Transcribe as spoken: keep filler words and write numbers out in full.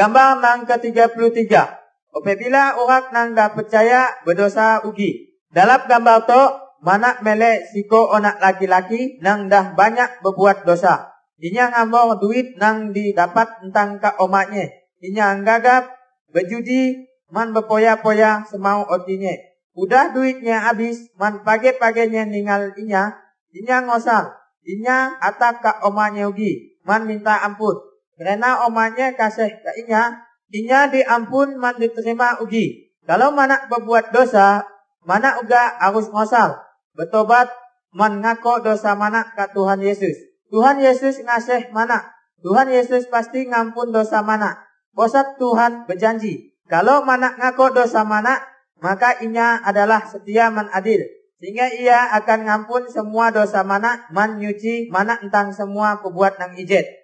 Gambar nang ke tiga puluh tiga. Apabila orang nang dah percaya berdosa ugi. Dalam gambar tu, manak melek siko anak laki-laki nang dah banyak berbuat dosa. Inya ngambil duit nang didapat tentang ke omaknya. Inya anggagap berjudi man berpoya-poya semau otinya. Udah duitnya habis, man pagi-paginya ninggal inya. Inya ngosal. Inya atap ke omaknya ugi. Man minta ampun. Karena omaknya kasih ke inya. Inya diampun man diterima ugi. Kalau manak berbuat dosa, manak uga harus ngosal. Bertobat man ngako dosa manak ke Tuhan Yesus. Tuhan Yesus ngasih manak. Tuhan Yesus pasti ngampun dosa manak. Bosat Tuhan berjanji. Kalau manak ngako dosa manak, maka inya adalah setia man adil. Sehingga ia akan ngampun semua dosa manak man nyuci manak tentang semua perbuat nang ijet.